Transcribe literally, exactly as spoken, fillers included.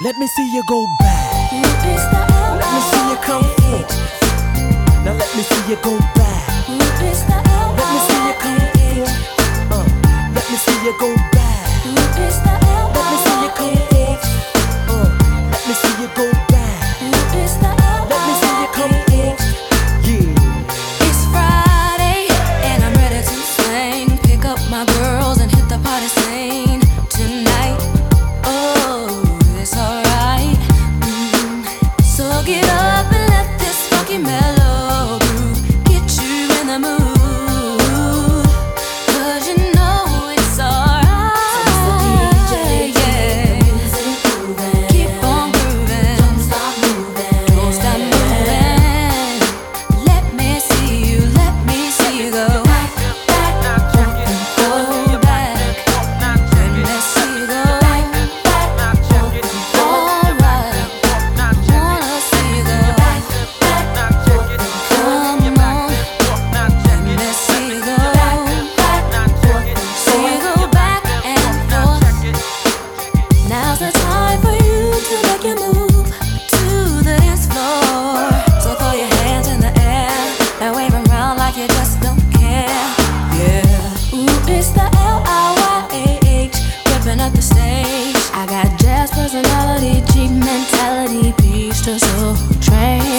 Let me see you go back. Let me see you come forward. Now let me see you go back. Let me see you come forward. Uh, let me see you go back. Let me see you come forward. Uh, let me see you go back. Let me see you come forward. Yeah. It's Friday and I'm ready to sing. Pick up my girls and hit the party scene tonight. Oh, it's alright. Mm. So get up and let this funky mellow groove get you in the mood. 'Cause you know it's alright. So it's the D J, yeah. The music moving. Keep on grooving. Don't stop moving. Don't stop moving. Let me see you, let me see you go back, back, go back. Let me see you go back, back, alright. I wanna see you go back, back, come on. Let me see you go back, see you go back and forth. Now's the time for you to make your move to the dance floor. So throw your hands in the air and wave 'em around like you just don't care. Yeah. Ooh, it's the L I Y A H, ripping up the stage. I got jazz personality, G mentality, beach to soul train.